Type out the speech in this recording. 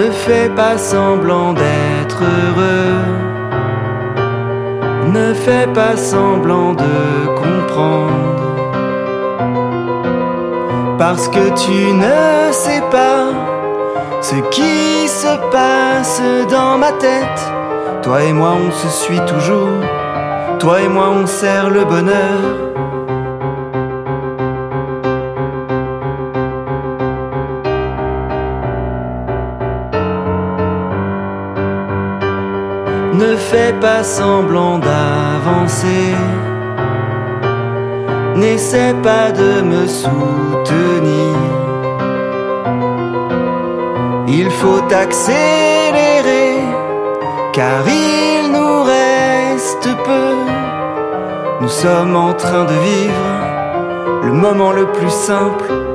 Ne fais pas semblant d'être heureux. Ne fais pas semblant de comprendre. Parce que tu ne sais pas ce qui se passe dans ma tête. Toi et moi on se suit toujours. Toi et moi on sert le bonheur. Ne fais pas semblant d'avancer. N'essaie pas de me soutenir. Il faut accélérer, car il nous reste peu. Nous sommes en train de vivre le moment le plus simple